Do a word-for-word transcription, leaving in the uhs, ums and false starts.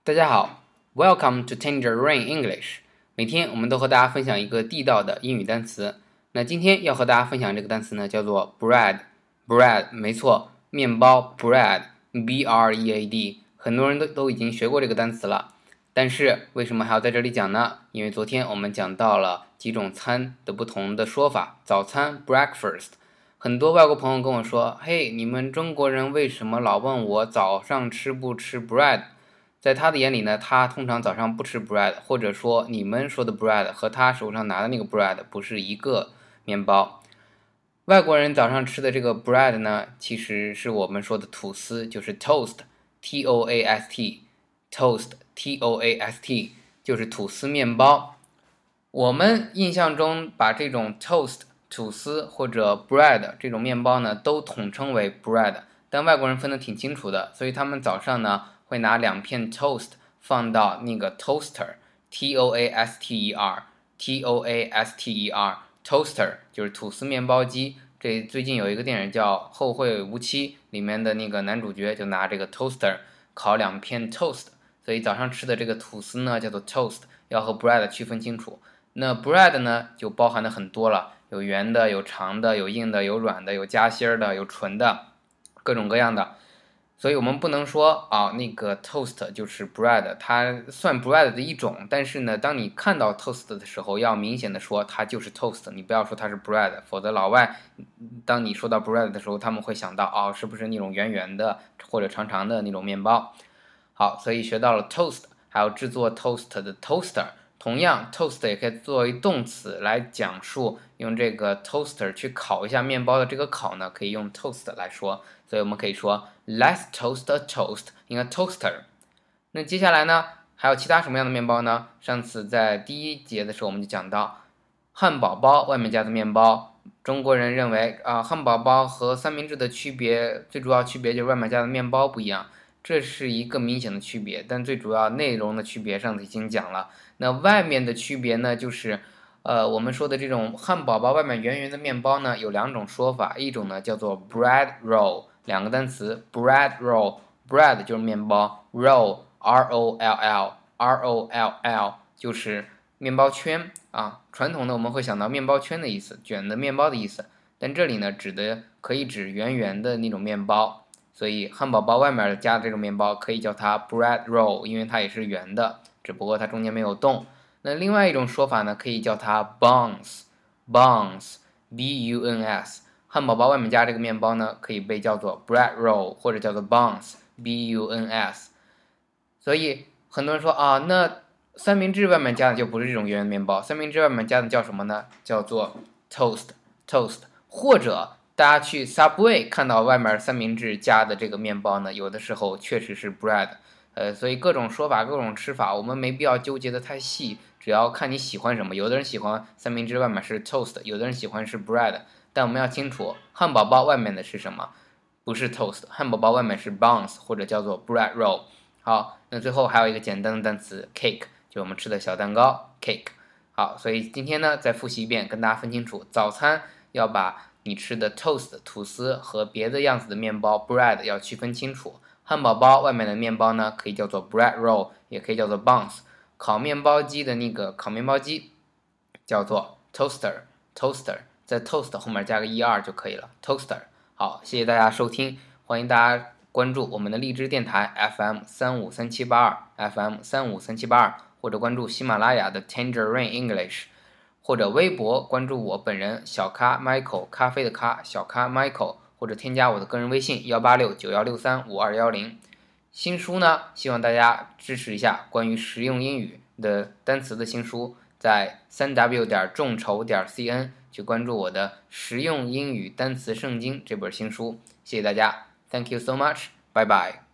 大家好 ，Welcome to Tangerine English。每天我们都和大家分享一个地道的英语单词。那今天要和大家分享这个单词呢，叫做 bread。bread， 没错，面包 bread，b r e a d。很多人都都已经学过这个单词了，但是为什么还要在这里讲呢？因为昨天我们讲到了几种餐的不同的说法。早餐 breakfast， 很多外国朋友跟我说，嘿，你们中国人为什么老问我早上吃不吃 bread？在他的眼里呢，他通常早上不吃 bread， 或者说你们说的 bread 和他手上拿的那个 bread 不是一个面包。外国人早上吃的这个 bread 呢，其实是我们说的吐司，就是 toast T O A S T toast T O A S T 就是吐司面包。我们印象中把这种 toast 吐司或者 bread 这种面包呢，都统称为 bread， 但外国人分得挺清楚的，所以他们早上呢会拿两片 toast 放到那个 toaster T O A S T E R T O A S T E R toaster 就是吐司面包机。这最近有一个电影叫《后会无期》，里面的那个男主角就拿这个 toaster 烤两片 toast， 所以早上吃的这个吐司呢叫做 toast， 要和 bread 区分清楚。那 bread 呢就包含的很多了，有圆的，有长的，有硬的，有软的，有夹心的，有纯的，各种各样的。所以我们不能说啊，那个 toast 就是 bread， 它算 bread 的一种，但是呢，当你看到 toast 的时候，要明显的说它就是 toast， 你不要说它是 bread， 否则老外当你说到 bread 的时候，他们会想到哦，是不是那种圆圆的或者长长的那种面包。好，所以学到了 toast， 还有制作 toast 的 toaster。同样 toast 也可以作为动词来讲述用这个 toaster 去烤一下面包的这个烤呢，可以用 toast 来说，所以我们可以说 Let's toast a toast in a toaster。 那接下来呢还有其他什么样的面包呢？上次在第一节的时候我们就讲到汉堡包外面加的面包，中国人认为啊，汉堡包和三明治的区别最主要区别就是外面加的面包不一样，这是一个明显的区别，但最主要内容的区别上次已经讲了。那外面的区别呢，就是呃我们说的这种汉堡包外面圆圆的面包呢，有两种说法，一种呢叫做 bread roll， 两个单词 bread roll， bread 就是面包， roll R O L L R O L L 就是面包圈啊。传统的我们会想到面包圈的意思，卷的面包的意思，但这里呢指的可以指圆圆的那种面包，所以汉堡包外面加的这种面包可以叫它 bread roll， 因为它也是圆的，只不过它中间没有洞。那另外一种说法呢，可以叫它 buns buns B U N S， 汉堡包外面加这个面包呢，可以被叫做 bread roll 或者叫做 buns B U N S。 所以很多人说啊，那三明治外面加的就不是这种圆圆的面包，三明治外面加的叫什么呢？叫做 toast toast。 或者大家去 Subway 看到外面三明治加的这个面包呢，有的时候确实是 bread。呃，所以各种说法各种吃法我们没必要纠结的太细，只要看你喜欢什么。有的人喜欢三明治外面是 toast， 有的人喜欢是 bread， 但我们要清楚汉堡包外面的是什么，不是 toast， 汉堡包外面是 buns 或者叫做 bread roll。 好，那最后还有一个简单的单词 cake， 就是我们吃的小蛋糕 cake。 好，所以今天呢再复习一遍，跟大家分清楚，早餐要把你吃的 toast 吐司和别的样子的面包 bread 要区分清楚。汉堡包外面的面包呢，可以叫做 bread roll， 也可以叫做 buns。 烤面包机的那个烤面包机叫做 toaster toaster， 在 toast 后面加个 er 就可以了 toaster。 好，谢谢大家收听，欢迎大家关注我们的荔枝电台 F M 三五三七八二 F M 三五三七八二，或者关注喜马拉雅的 Tangerine English， 或者微博关注我本人小咖 Michael， 咖啡的咖，小咖 Michael，或者添加我的个人微信幺八六九幺六三五二幺零。新书呢，希望大家支持一下关于实用英语的单词的新书，在 三 w 点众筹点 c n 去关注我的实用英语单词圣经这本新书。谢谢大家 ，Thank you so much， 拜拜。